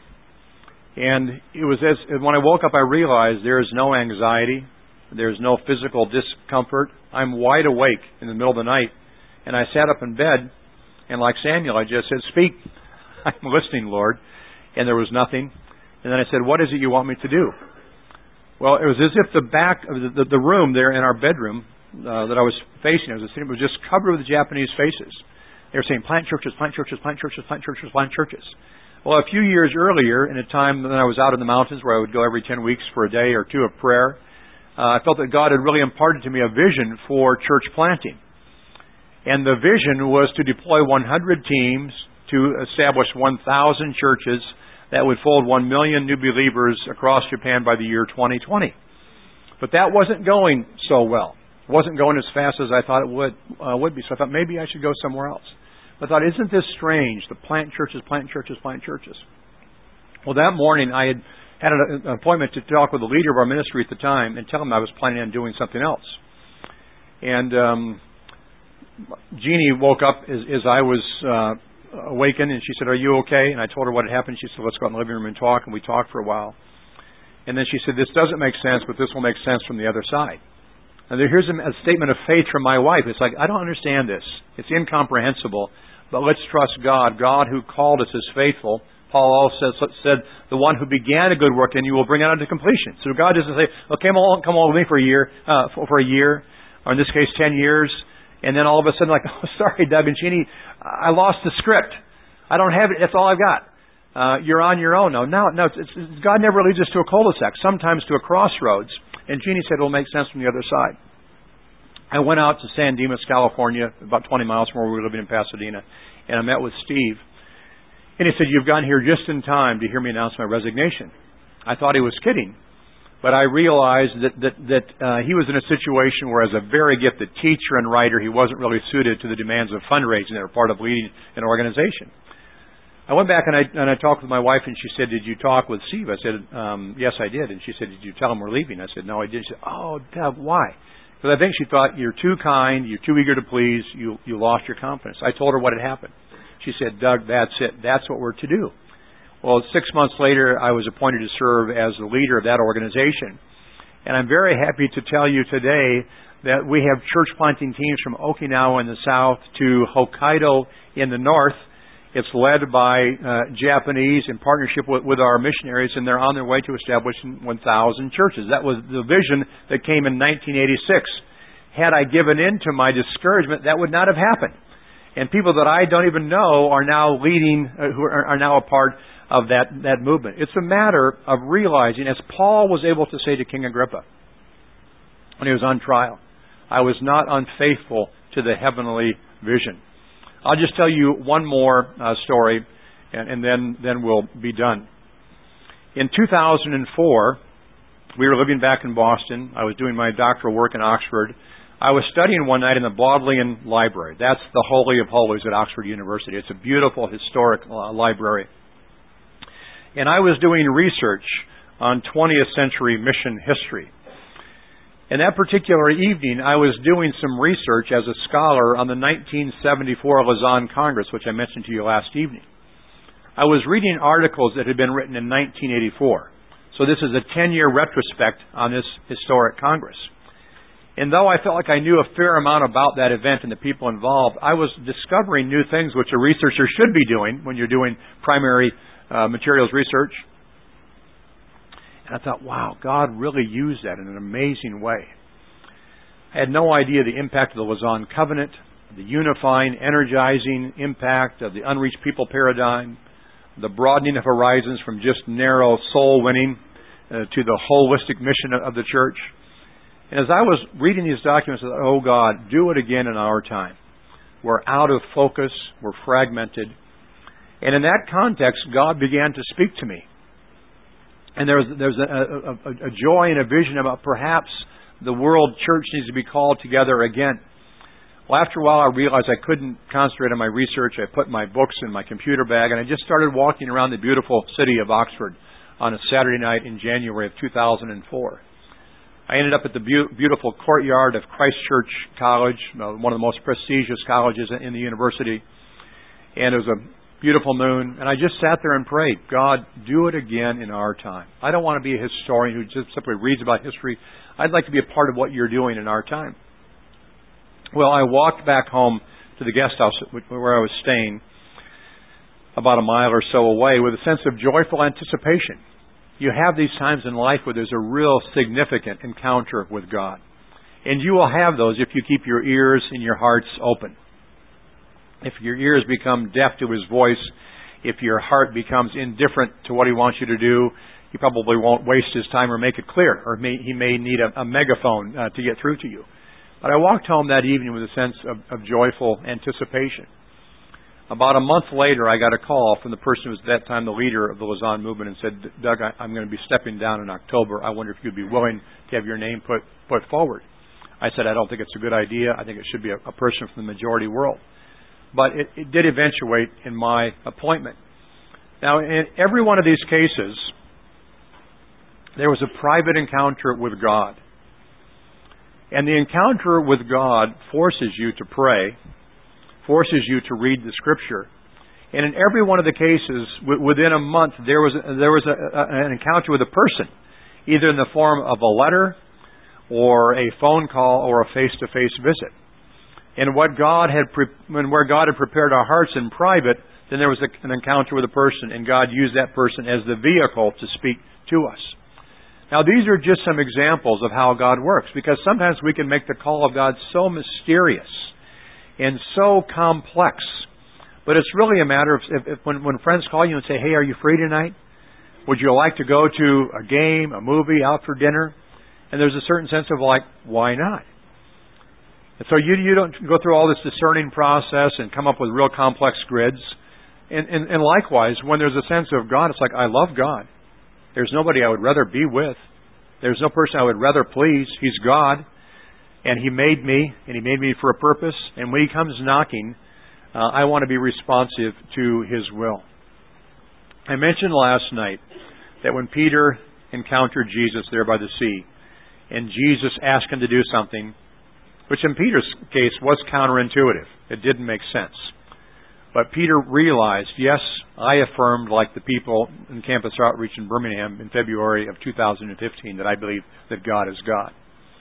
and it was as when I woke up, I realized there is no anxiety, there's no physical discomfort. I'm wide awake in the middle of the night, and I sat up in bed, and like Samuel, I just said, "Speak, I'm listening, Lord." And there was nothing. And then I said, "What is it you want me to do?" Well, it was as if the back of the, the, the room there in our bedroom uh, that I was facing, I was sitting, was just covered with Japanese faces. They were saying, "Plant churches, plant churches, plant churches, plant churches, plant churches." Well, a few years earlier, in a time when I was out in the mountains where I would go every ten weeks for a day or two of prayer, uh, I felt that God had really imparted to me a vision for church planting. And the vision was to deploy one hundred teams to establish one thousand churches that would fold one million new believers across Japan by the year twenty twenty. But that wasn't going so well. It wasn't going as fast as I thought it would uh, would be. So I thought maybe I should go somewhere else. I thought, isn't this strange? The plant churches, plant churches, plant churches. Well, that morning I had had an appointment to talk with the leader of our ministry at the time and tell him I was planning on doing something else. And um, Jeannie woke up as, as I was uh, awakened, and she said, "Are you okay?" And I told her what had happened. She said, "Let's go out in the living room and talk." And we talked for a while. And then she said, "This doesn't make sense, but this will make sense from the other side." And there, here's a, a statement of faith from my wife. It's like, I don't understand this. It's incomprehensible. But let's trust God. God who called us is faithful. Paul also said, said, the one who began a good work in you will bring it unto completion. So God doesn't say, "Well, come along, come along with me for a year, uh, for, for a year, or in this case, ten years, and then all of a sudden, like, oh, sorry, Doug and Jeannie, I lost the script. I don't have it. That's all I've got. Uh, you're on your own." No, no, no. It's, it's, God never leads us to a cul-de-sac. Sometimes to a crossroads. And Jeannie said it'll make sense from the other side. I went out to San Dimas, California, about twenty miles from where we were living in Pasadena, and I met with Steve. And he said, "You've gotten here just in time to hear me announce my resignation." I thought he was kidding, but I realized that that, that uh, he was in a situation where, as a very gifted teacher and writer, he wasn't really suited to the demands of fundraising that are part of leading an organization. I went back and I and I talked with my wife, and she said, "Did you talk with Steve?" I said, um, "Yes, I did." And she said, "Did you tell him we're leaving?" I said, "No, I didn't." She said, "Oh, Doug, why?" Because I think she thought, "You're too kind, you're too eager to please, you you lost your confidence." I told her what had happened. She said, "Doug, that's it. That's what we're to do." Well, six months later, I was appointed to serve as the leader of that organization. And I'm very happy to tell you today that we have church planting teams from Okinawa in the south to Hokkaido in the north. It's led by uh, Japanese in partnership with, with our missionaries, and they're on their way to establishing one thousand churches. That was the vision that came in nineteen eighty-six. Had I given in to my discouragement, that would not have happened. And people that I don't even know are now leading, uh, who are, are now a part of that, that movement. It's a matter of realizing, as Paul was able to say to King Agrippa when he was on trial, "I was not unfaithful to the heavenly vision." I'll just tell you one more uh, story, and, and then, then we'll be done. In two thousand four, we were living back in Boston. I was doing my doctoral work in Oxford. I was studying one night in the Bodleian Library. That's the Holy of Holies at Oxford University. It's a beautiful historic uh, library. And I was doing research on twentieth century mission history. And that particular evening, I was doing some research as a scholar on the nineteen seventy-four Lausanne Congress, which I mentioned to you last evening. I was reading articles that had been written in nineteen eighty-four. So this is a ten-year retrospect on this historic Congress. And though I felt like I knew a fair amount about that event and the people involved, I was discovering new things which a researcher should be doing when you're doing primary uh, materials research. And I thought, wow, God really used that in an amazing way. I had no idea the impact of the Lausanne Covenant, the unifying, energizing impact of the unreached people paradigm, the broadening of horizons from just narrow soul winning uh, to the holistic mission of the church. And as I was reading these documents, I thought, oh God, do it again in our time. We're out of focus. We're fragmented. And in that context, God began to speak to me. And there's there's a, a, a joy and a vision about perhaps the world church needs to be called together again. Well, after a while, I realized I couldn't concentrate on my research. I put my books in my computer bag, and I just started walking around the beautiful city of Oxford on a Saturday night in January of two thousand four. I ended up at the be- beautiful courtyard of Christ Church College, uh, one of the most prestigious colleges in the university. And it was a beautiful moon. And I just sat there and prayed, God, do it again in our time. I don't want to be a historian who just simply reads about history. I'd like to be a part of what you're doing in our time. Well, I walked back home to the guest house where I was staying, about a mile or so away, with a sense of joyful anticipation. You have these times in life where there's a real significant encounter with God. And you will have those if you keep your ears and your hearts open. If your ears become deaf to His voice, if your heart becomes indifferent to what He wants you to do, He probably won't waste His time or make it clear. Or may, He may need a, a megaphone uh, to get through to you. But I walked home that evening with a sense of, of joyful anticipation. About a month later, I got a call from the person who was at that time the leader of the Lausanne movement and said, Doug, I, I'm going to be stepping down in October. I wonder if you'd be willing to have your name put, put forward. I said, I don't think it's a good idea. I think it should be a, a person from the majority world. But it, it did eventuate in my appointment. Now, in every one of these cases, there was a private encounter with God. And the encounter with God forces you to pray, forces you to read the Scripture. And in every one of the cases, w- within a month, there was a, there was a, a, an encounter with a person, either in the form of a letter or a phone call or a face-to-face visit. And what God had pre- when where God had prepared our hearts in private, then there was a, an encounter with a person, and God used that person as the vehicle to speak to us. Now, these are just some examples of how God works, because sometimes we can make the call of God so mysterious and so complex. But it's really a matter of if, if when, when friends call you and say, hey, are you free tonight? Would you like to go to a game, a movie, out for dinner? And there's a certain sense of like, why not? And so you you don't go through all this discerning process and come up with real complex grids. And, and, and likewise, when there's a sense of God, it's like, I love God. There's nobody I would rather be with. There's no person I would rather please. He's God. And He made me, and He made me for a purpose. And when He comes knocking, uh, I want to be responsive to His will. I mentioned last night that when Peter encountered Jesus there by the sea, and Jesus asked him to do something, which in Peter's case was counterintuitive. It didn't make sense. But Peter realized, yes, I affirmed, like the people in Campus Outreach in Birmingham in February of two thousand fifteen, that I believe that God is God.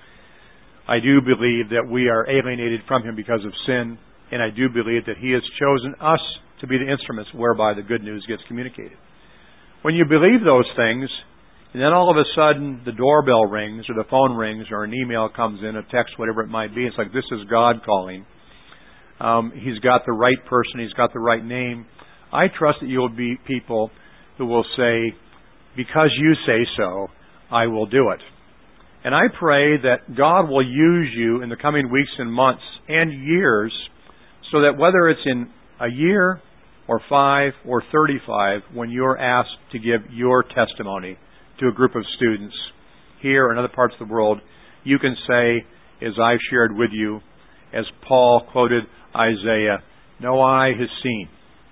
I do believe that we are alienated from Him because of sin, and I do believe that He has chosen us to be the instruments whereby the good news gets communicated. When you believe those things, and then all of a sudden the doorbell rings, or the phone rings, or an email comes in, a text, whatever it might be, it's like, this is God calling. Um, he's got the right person. He's got the right name. I trust that you will be people who will say, because you say so, I will do it. And I pray that God will use you in the coming weeks and months and years, so that whether it's in a year or five or thirty-five, when you're asked to give your testimony to a group of students here or in other parts of the world, you can say, as I've shared with you, as Paul quoted Isaiah, no eye has seen,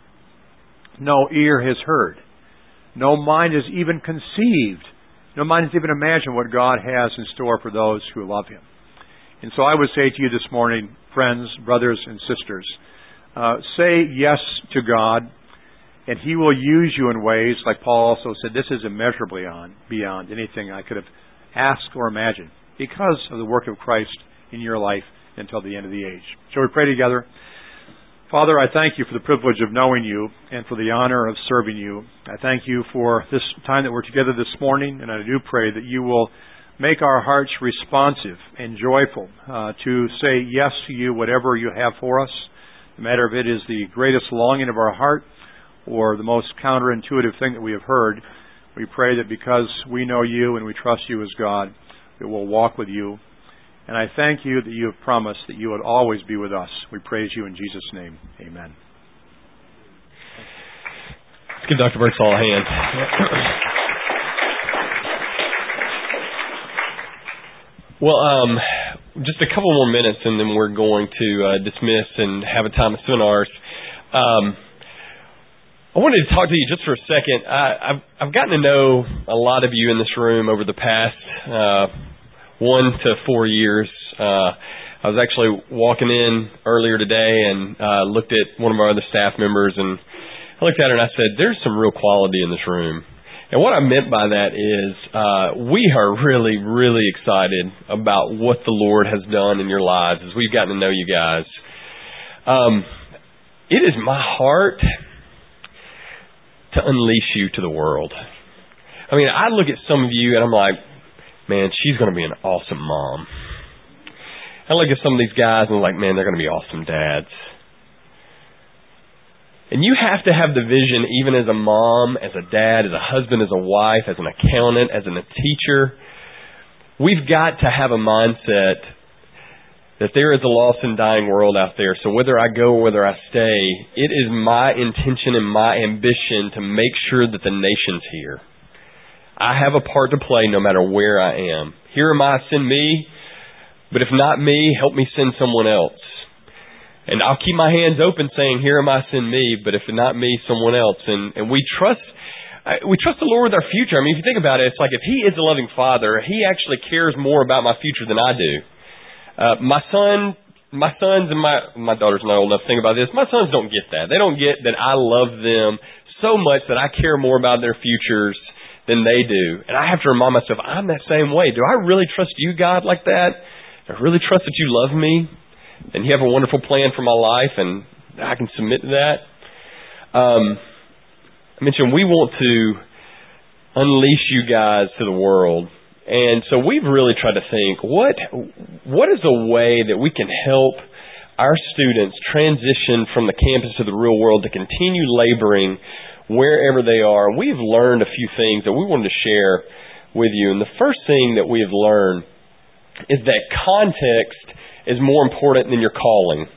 no ear has heard, no mind has even conceived, no mind has even imagined what God has in store for those who love Him. And so I would say to you this morning, friends, brothers, and sisters, uh, say yes to God, and He will use you in ways, like Paul also said, this is immeasurably on, beyond anything I could have asked or imagined, because of the work of Christ in your life until the end of the age. Shall we pray together? Father, I thank You for the privilege of knowing You and for the honor of serving You. I thank You for this time that we're together this morning, and I do pray that You will make our hearts responsive and joyful uh, to say yes to You, whatever You have for us, no matter if it is the greatest longing of our heart or the most counterintuitive thing that we have heard. We pray that because we know You and we trust You as God, that we'll walk with You. And I thank You that You have promised that You would always be with us. We praise You in Jesus' name. Amen. Let's give Doctor Birdsall a hand. Well, um, just a couple more minutes and then we're going to uh, dismiss and have a time of seminars. Um, I wanted to talk to you just for a second. I, I've, I've gotten to know a lot of you in this room over the past uh, one to four years. Uh, I was actually walking in earlier today and uh, looked at one of our other staff members, and I looked at her and I said, there's some real quality in this room. And what I meant by that is uh, we are really, really excited about what the Lord has done in your lives as we've gotten to know you guys. Um, it is my heart to unleash you to the world. I mean, I look at some of you and I'm like, man, she's going to be an awesome mom. I look at some of these guys and I'm like, man, they're going to be awesome dads. And you have to have the vision, even as a mom, as a dad, as a husband, as a wife, as an accountant, as a teacher. We've got to have a mindset that there is a lost and dying world out there. So whether I go or whether I stay, it is my intention and my ambition to make sure that the nation's here. I have a part to play no matter where I am. Here am I, send me. But if not me, help me send someone else. And I'll keep my hands open saying, here am I, send me. But if not me, someone else. And, and we trust we trust the Lord with our future. I mean, if you think about it, it's like if He is a loving Father, He actually cares more about my future than I do. Uh, my son, my sons and my, my daughter's not old enough to think about this. My sons don't get that. They don't get that I love them so much that I care more about their futures than they do. And I have to remind myself, I'm that same way. Do I really trust you, God, like that? Do I really trust that you love me? And you have a wonderful plan for my life, and I can submit to that. Um, I mentioned we want to unleash you guys to the world. And so we've really tried to think, what what is a way that we can help our students transition from the campus to the real world to continue laboring wherever they are? We've learned a few things that we wanted to share with you. And the first thing that we have learned is that context is more important than your calling.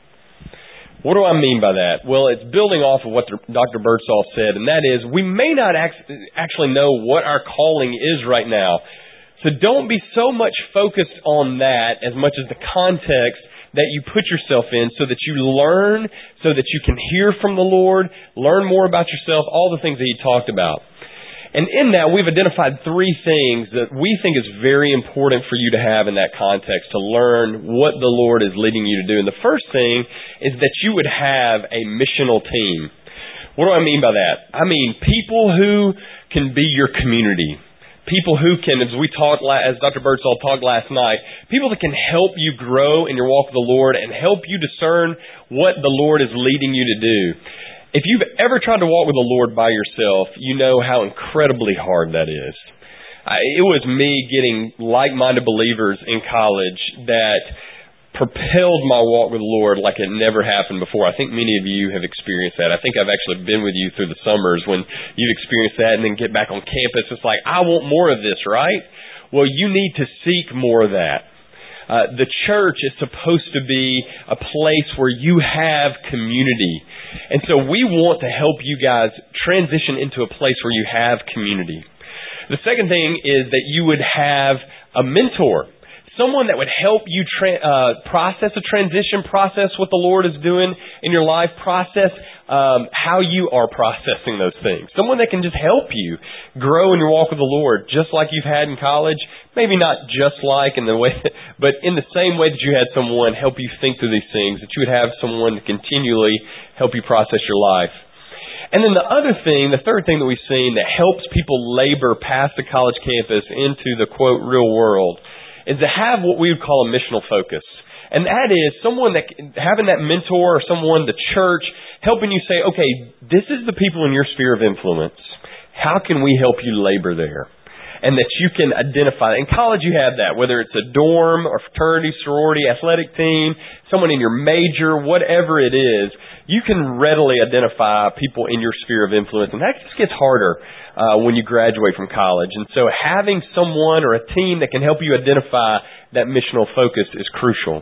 What do I mean by that? Well, it's building off of what Doctor Birdsall said, and that is we may not actually know what our calling is right now. So don't be so much focused on that as much as the context that you put yourself in so that you learn, so that you can hear from the Lord, learn more about yourself, all the things that He talked about. And in that, we've identified three things that we think is very important for you to have in that context, to learn what the Lord is leading you to do. And the first thing is that you would have a missional team. What do I mean by that? I mean people who can be your community. People who can, as we talked, as Doctor Birdsall talked last night, people that can help you grow in your walk with the Lord and help you discern what the Lord is leading you to do. If you've ever tried to walk with the Lord by yourself, you know how incredibly hard that is. I, it was me getting like-minded believers in college that propelled my walk with the Lord like it never happened before. I think many of you have experienced that. I think I've actually been with you through the summers when you've experienced that and then get back on campus. It's like, I want more of this, right? Well, you need to seek more of that. Uh, the church is supposed to be a place where you have community. And so we want to help you guys transition into a place where you have community. The second thing is that you would have a mentor. Someone that would help you tra- uh, process a transition, process what the Lord is doing in your life, process um, how you are processing those things. Someone that can just help you grow in your walk with the Lord, just like you've had in college. Maybe not just like in the way, but in the same way that you had someone help you think through these things, that you would have someone to continually help you process your life. And then the other thing, the third thing that we've seen that helps people labor past the college campus into the, quote, real world is to have what we would call a missional focus. And that is someone that, having that mentor or someone, the church, helping you say, okay, this is the people in your sphere of influence. How can we help you labor there? And that you can identify. In college you have that, whether it's a dorm or fraternity, sorority, athletic team, someone in your major, whatever it is, you can readily identify people in your sphere of influence. And that just gets harder uh, when you graduate from college. And so having someone or a team that can help you identify that missional focus is crucial.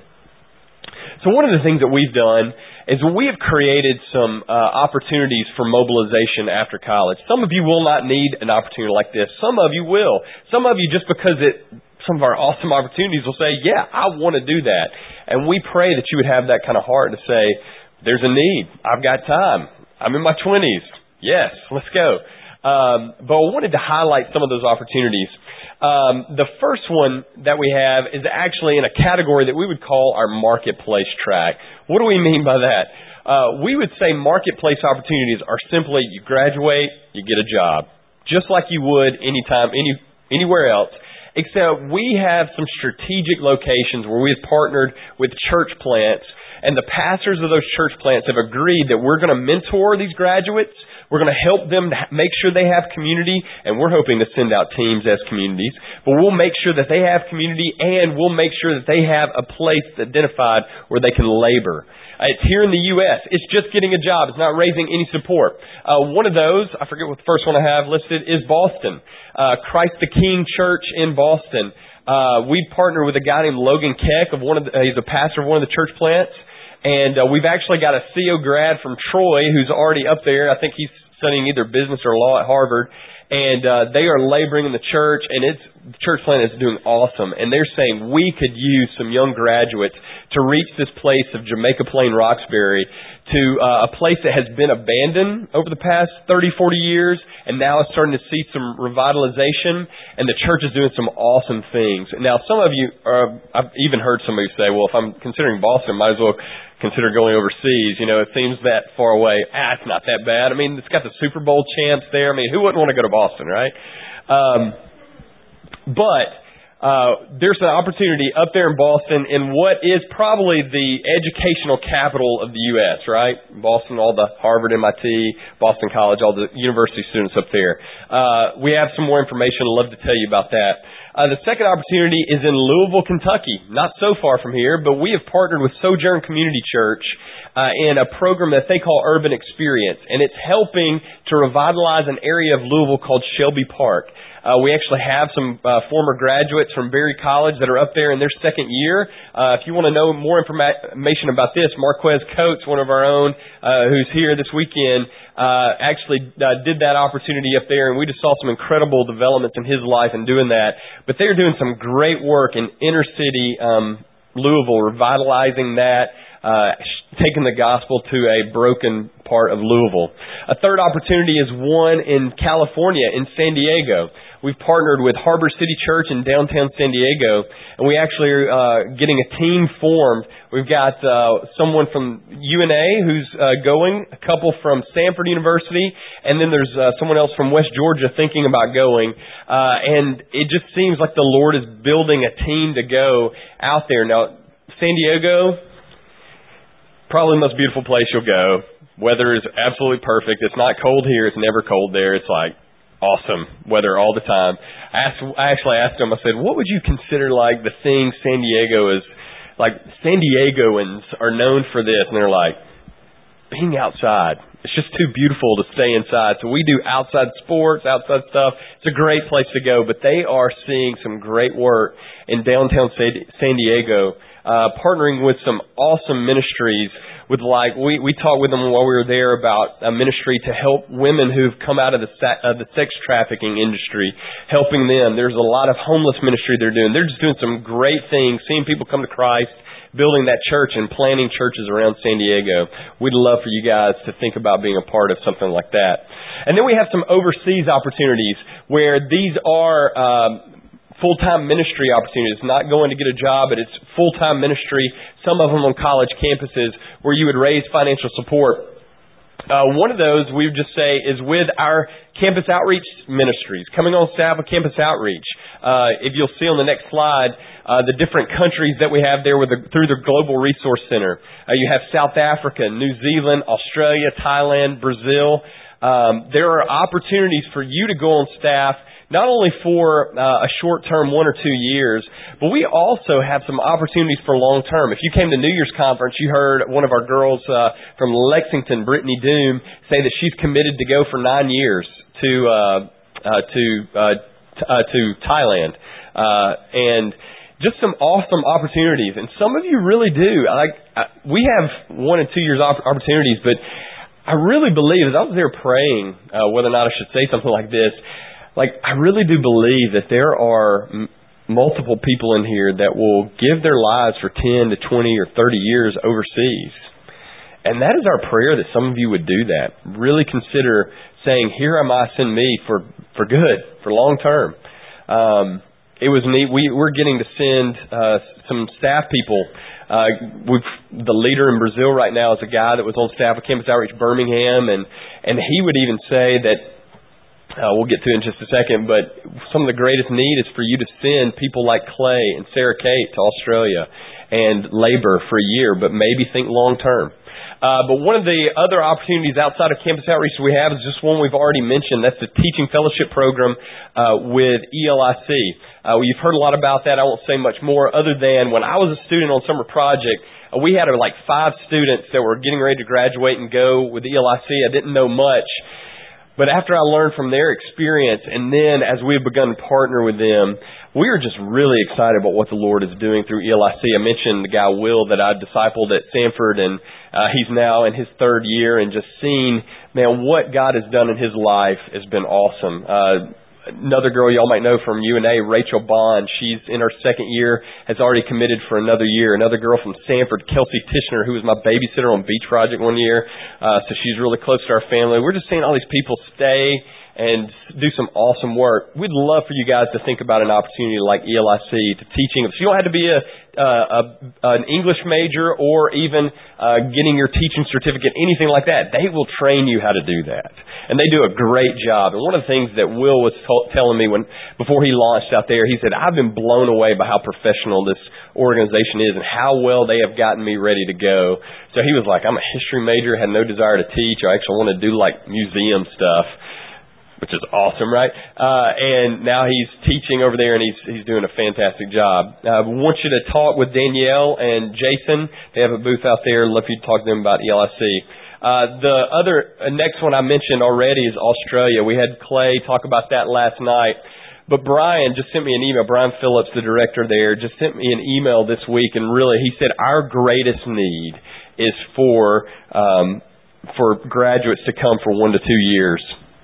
So one of the things that we've done is we have created some uh, opportunities for mobilization after college. Some of you will not need an opportunity like this. Some of you will. Some of you, just because it some of our awesome opportunities will say, yeah, I want to do that. And we pray that you would have that kind of heart to say, there's a need. I've got time. I'm in my twenties. Yes, let's go. Um, but I wanted to highlight some of those opportunities. Um, the first one that we have is actually in a category that we would call our marketplace track. What do we mean by that? Uh, we would say marketplace opportunities are simply you graduate, you get a job, just like you would anytime, any anywhere else. Except we have some strategic locations where we've partnered with church plants, and the pastors of those church plants have agreed that we're going to mentor these graduates. We're going to help them to make sure they have community, and we're hoping to send out teams as communities. But we'll make sure that they have community, and we'll make sure that they have a place identified where they can labor. Uh, it's here in the U S It's just getting a job. It's not raising any support. Uh, one of those, I forget what the first one I have listed, is Boston. Uh, Christ the King Church in Boston. Uh, we partnered with a guy named Logan Keck. Of one of the, uh, he's a pastor of one of the church plants. And uh, we've actually got a C O grad from Troy who's already up there. I think he's studying either business or law at Harvard. And uh, they are laboring in the church, and it's the church plant is doing awesome. And they're saying we could use some young graduates to reach this place of Jamaica Plain, Roxbury, to uh, a place that has been abandoned over the past thirty, forty years, and now is starting to see some revitalization, and the church is doing some awesome things. Now, some of you, are, I've even heard somebody say, well, if I'm considering Boston, might as well consider going overseas. You know, it seems that far away. Ah, it's not that bad. I mean, it's got the Super Bowl champs there. I mean, who wouldn't want to go to Boston, right? Um, but uh, there's an opportunity up there in Boston in what is probably the educational capital of the U S, right? Boston, all the Harvard, M I T, Boston College, all the university students up there. Uh, we have some more information. I'd love to tell you about that. Uh, the second opportunity is in Louisville, Kentucky, not so far from here, but we have partnered with Sojourn Community Church uh, in a program that they call Urban Experience, and it's helping to revitalize an area of Louisville called Shelby Park. Uh, we actually have some uh, former graduates from Berry College that are up there in their second year. Uh, if you want to know more information about this, Marquez Coates, one of our own, uh, who's here this weekend, uh, actually uh, did that opportunity up there, and we just saw some incredible developments in his life in doing that. But they're doing some great work in inner city um, Louisville, revitalizing that, uh, taking the gospel to a broken part of Louisville. A third opportunity is one in California, in San Diego. We've partnered with Harbor City Church in downtown San Diego, and we actually are uh, getting a team formed. We've got uh, someone from U N A who's uh, going, a couple from Samford University, and then there's uh, someone else from West Georgia thinking about going. Uh, and it just seems like the Lord is building a team to go out there. Now, San Diego, probably the most beautiful place you'll go. Weather is absolutely perfect. It's not cold here. It's never cold there. It's like awesome weather all the time. I, asked, I actually asked him, I said, what would you consider like the thing San Diego is, like San Diegoans are known for this? And they're like, being outside. It's just too beautiful to stay inside. So we do outside sports, outside stuff. It's a great place to go, but they are seeing some great work in downtown San Diego, uh, partnering with some awesome ministries. With like we we talked with them while we were there about a ministry to help women who've come out of the uh, the sex trafficking industry, helping them. There's a lot of homeless ministry they're doing. They're just doing some great things, seeing people come to Christ, building that church and planting churches around San Diego. We'd love for you guys to think about being a part of something like that. And then we have some overseas opportunities where these are um, full-time ministry opportunities, not going to get a job, but it's full-time ministry, some of them on college campuses where you would raise financial support. Uh, one of those we would just say is with our campus outreach ministries, coming on staff with campus outreach. Uh, if you'll see on the next slide, uh, the different countries that we have there with the, through the Global Resource Center. Uh, you have South Africa, New Zealand, Australia, Thailand, Brazil. Um, there are opportunities for you to go on staff not only for uh, a short term, one or two years, but we also have some opportunities for long term. If you came to New Year's conference, you heard one of our girls uh, from Lexington, Brittany Doom, say that she's committed to go for nine years to uh, uh, to uh, t- uh, to Thailand, uh, and just some awesome opportunities. And some of you really do. Like uh, we have one and two years op- opportunities, but I really believe, as I was there praying, uh, whether or not I should say something like this. Like, I really do believe that there are multiple people in here that will give their lives for ten to twenty or thirty years overseas. And that is our prayer, that some of you would do that. Really consider saying, here am I, send me for, for good, for long term. Um, it was neat. We, we're getting to send uh, some staff people. Uh, we've, the leader in Brazil right now is a guy that was on staff at Campus Outreach Birmingham, and, and he would even say that, uh, we'll get to it in just a second, but some of the greatest need is for you to send people like Clay and Sarah Kate to Australia and labor for a year, but maybe think long term. Uh, but one of the other opportunities outside of Campus Outreach we have is just one we've already mentioned. That's the Teaching Fellowship Program uh, with E L I C. Uh, you've heard a lot about that. I won't say much more other than when I was a student on Summer Project, uh, we had uh, like five students that were getting ready to graduate and go with E L I C. I didn't know much. But after I learned from their experience, and then as we've begun to partner with them, we are just really excited about what the Lord is doing through E L I C. I mentioned the guy Will that I discipled at Sanford, and uh, he's now in his third year, and just seeing, man, what God has done in his life has been awesome. Uh, another girl y'all might know from U N A, Rachel Bond, she's in her second year, has already committed for another year. Another girl from Sanford, Kelsey Tishner, who was my babysitter on Beach Project one year, uh, so she's really close to our family. We're just seeing all these people stay and do some awesome work. We'd love for you guys to think about an opportunity like E L I C to teaching. So you don't have to be a, uh, a an English major or even uh, getting your teaching certificate, anything like that. They will train you how to do that, and they do a great job. And one of the things that Will was t- telling me when before he launched out there, he said, "I've been blown away by how professional this organization is and how well they have gotten me ready to go." So he was like, "I'm a history major, had no desire to teach. I actually want to do like museum stuff." Which is awesome, right? Uh, and now he's teaching over there, and he's he's doing a fantastic job. Uh, we want you to talk with Danielle and Jason. They have a booth out there. I'd love for you to talk to them about E L I C. Uh, the other uh, next one I mentioned already is Australia. We had Clay talk about that last night. But Brian just sent me an email. Brian Phillips, the director there, just sent me an email this week, and really he said our greatest need is for um, for graduates to come for one to two years.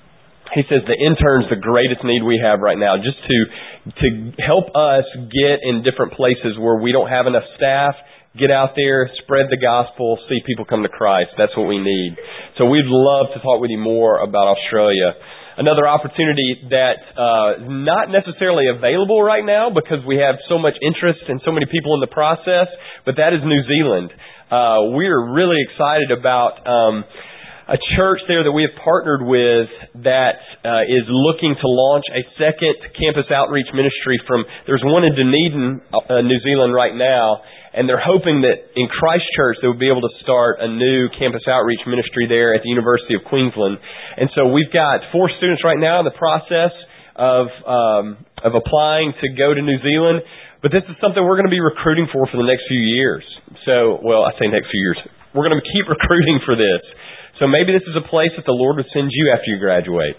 He says the intern's the greatest need we have right now, just to to help us get in different places where we don't have enough staff, get out there, spread the gospel, see people come to Christ. That's what we need. So we'd love to talk with you more about Australia. Another opportunity that uh, is not necessarily available right now because we have so much interest and so many people in the process, but that is New Zealand. Uh, we're really excited about Um, a church there that we have partnered with that uh, is looking to launch a second campus outreach ministry from, there's one in Dunedin, uh, New Zealand right now, and they're hoping that in Christchurch they will be able to start a new campus outreach ministry there at the University of Queensland. And so we've got four students right now in the process of um, of applying to go to New Zealand, but this is something we're going to be recruiting for for the next few years. So, well, I say next few years. We're going to keep recruiting for this. So maybe this is a place that the Lord would send you after you graduate.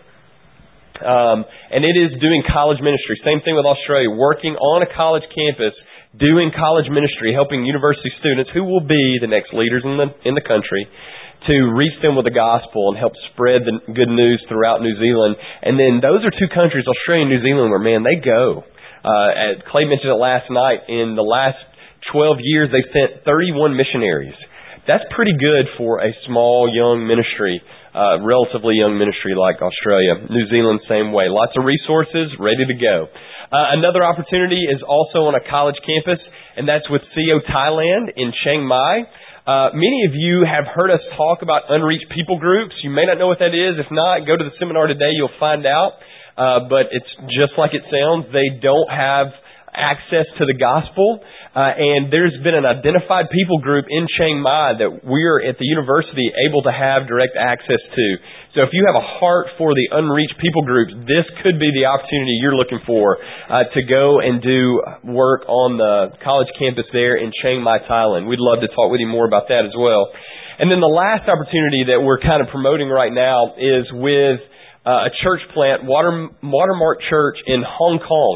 Um, and it is doing college ministry. Same thing with Australia. Working on a college campus, doing college ministry, helping university students who will be the next leaders in the in the country to reach them with the gospel and help spread the good news throughout New Zealand. And then those are two countries, Australia and New Zealand, where, man, they go. Uh, Clay mentioned it last night. In the last twelve years, they've sent thirty-one missionaries. That's pretty good for a small, young ministry, uh, relatively young ministry like Australia. New Zealand, same way. Lots of resources, ready to go. Uh, another opportunity is also on a college campus, and that's with C O Thailand in Chiang Mai. Uh, many of you have heard us talk about unreached people groups. You may not know what that is. If not, go to the seminar today. You'll find out. Uh, but it's just like it sounds. They don't have access to the gospel. Uh, and there's been an identified people group in Chiang Mai that we're at the university able to have direct access to. So if you have a heart for the unreached people groups, this could be the opportunity you're looking for uh, to go and do work on the college campus there in Chiang Mai, Thailand. We'd love to talk with you more about that as well. And then the last opportunity that we're kind of promoting right now is with uh, a church plant, Water, Watermark Church in Hong Kong.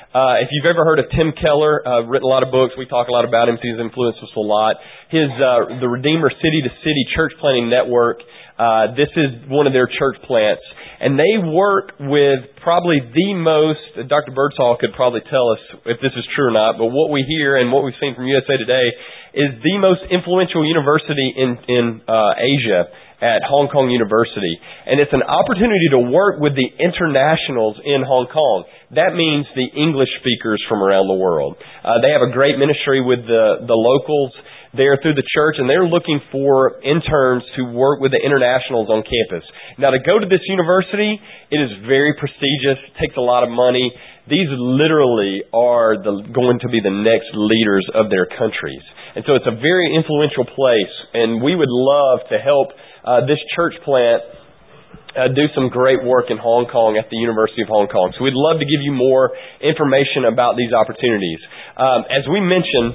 Uh, if you've ever heard of Tim Keller, uh, written a lot of books, we talk a lot about him, so he's influenced us a lot. His, uh, the Redeemer City to City Church Planting Network, uh, this is one of their church plants. And they work with probably the most, Doctor Birdsall could probably tell us if this is true or not, but what we hear and what we've seen from U S A Today is the most influential university in, in uh, Asia at Hong Kong University. And it's an opportunity to work with the internationals in Hong Kong. That means the English speakers from around the world. Uh, they have a great ministry with the, the locals there through the church, and they're looking for interns to work with the internationals on campus. Now, to go to this university, it is very prestigious, takes a lot of money. These literally are the, going to be the next leaders of their countries. And so it's a very influential place, and we would love to help uh, this church plant uh, do some great work in Hong Kong at the University of Hong Kong. So we'd love to give you more information about these opportunities. Um, as we mentioned,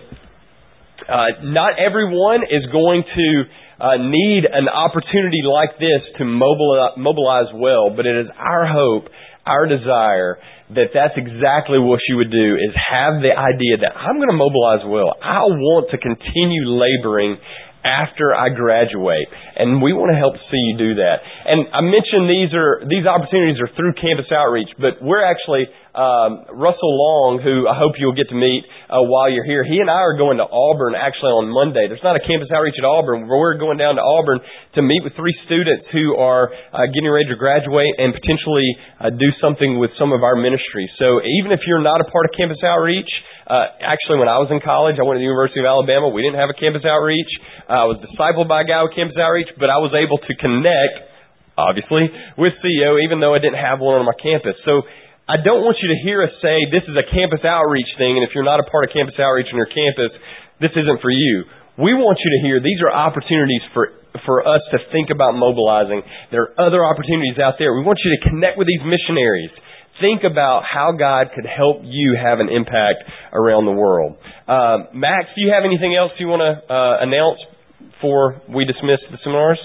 uh, not everyone is going to uh, need an opportunity like this to mobilize, mobilize well, but it is our hope, our desire, that that's exactly what you would do, is have the idea that I'm going to mobilize well. I want to continue laboring after I graduate, and we want to help see you do that. And I mentioned these are these opportunities are through Campus Outreach, but we're actually um, Russell Long, who I hope you'll get to meet uh, while you're here. He and I are going to Auburn actually on Monday. There's not a Campus Outreach at Auburn, but we're going down to Auburn to meet with three students who are uh, getting ready to graduate and potentially uh, do something with some of our ministries. So even if you're not a part of Campus Outreach, Uh, actually, when I was in college, I went to the University of Alabama. We didn't have a campus outreach. Uh, I was discipled by a guy with campus outreach, but I was able to connect, obviously, with C E O, even though I didn't have one on my campus. So I don't want you to hear us say this is a campus outreach thing, and if you're not a part of campus outreach on your campus, this isn't for you. We want you to hear these are opportunities for for us to think about mobilizing. There are other opportunities out there. We want you to connect with these missionaries. Think about how God could help you have an impact around the world. Uh, Max, do you have anything else you want to uh, announce before we dismiss the seminars?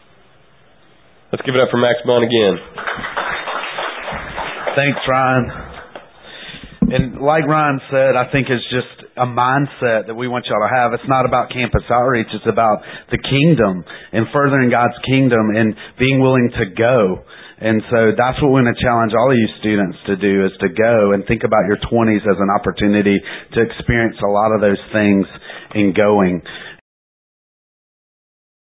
Let's give it up for Max Bunn again. Thanks, Ryan. And like Ryan said, I think it's just a mindset that we want y'all to have. It's not about campus outreach. It's about the kingdom and furthering God's kingdom and being willing to go. And so that's what we want to challenge all of you students to do, is to go and think about your twenties as an opportunity to experience a lot of those things in going.